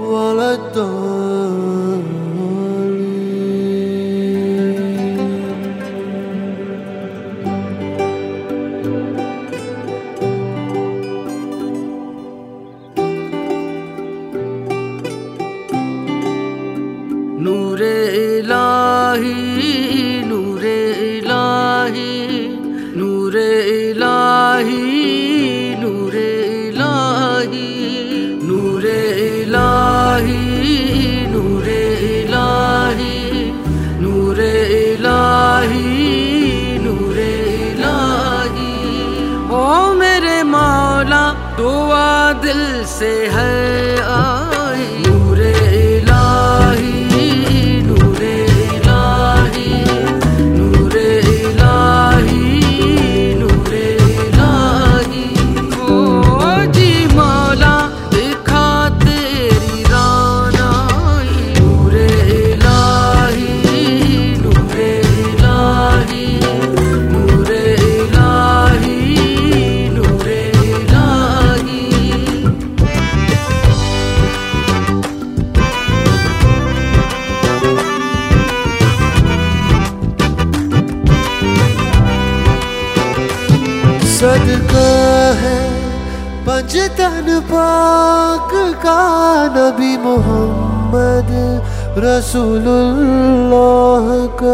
ولا الضالين. नूरे इलाही नूरे इलाही नूरे इलाही नूरे इलाही नूरे इलाही नूरे इलाही नूरे इलाही नूरे इलाही। ओ मेरे मौला दुआ दिल से है आई। नूरे इलाही नूरे इलाही नूरे इलाही नूरे इलाही। ओ जी मौला दिखा तेरी रानाई। नूरे इलाही नूरे इलाही नूरे इलाही नूरे इलाही। सदका है पंजतन पाक का नबी मोहम्मद रसूलुल्लाह का।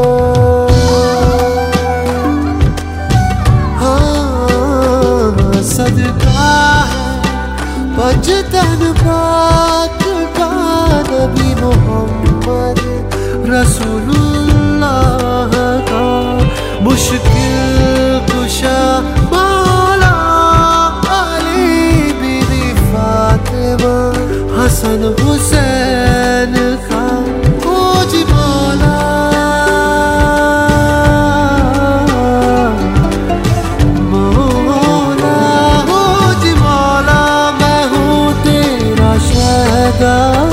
हाँ सदका है पंजतन पाक का नबी मोहम्मद रसूलुल्लाह का। मुश्किल कुशा मौला अली बीवी फातिमा हसन हुसैन का। ओ जी मौला मौला ओ जी मौला मैं हूँ तेरा शहदा।